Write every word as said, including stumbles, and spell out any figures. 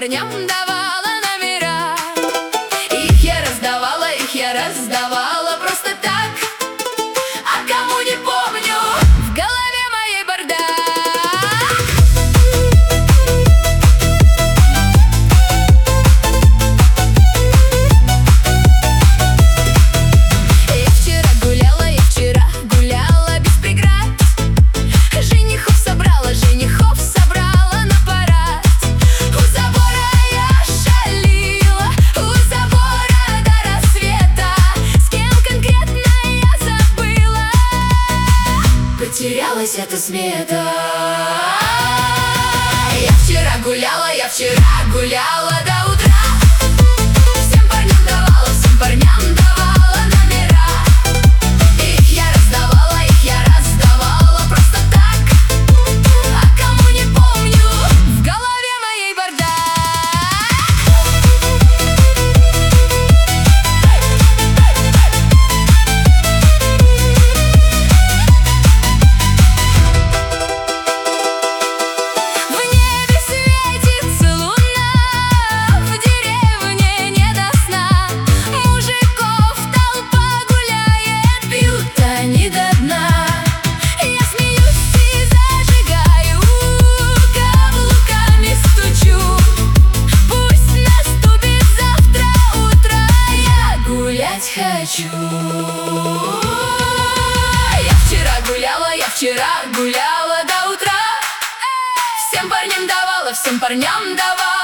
парням давала номера. Их я раздавала, их я раздавала просто так. А кому не помню, в голове моей бардак. Я вчера гуляла, я вчера гуляла без преград. Женихов собрала, женихов собрала на парад. У забора я шалила, у забора до рассвета. С кем конкретно я забыла, потерялась эта смета. Я вчера гуляла, я вчера гуляла до утра. Всем парням давала, всем парням давала номера. Их я раздавала, их я раздавала просто так. А кому не помню, в голове моей бардак. В небе светится луна, в деревне не до сна. Мужиков толпа гуляет, пьют они до дна. Я смеюсь и зажигаю, каблуками стучу. Пусть наступит завтра утро, я гулять хочу. Я вчера гуляла, я вчера гуляла до утра. Всем парням давала, всем парням давала.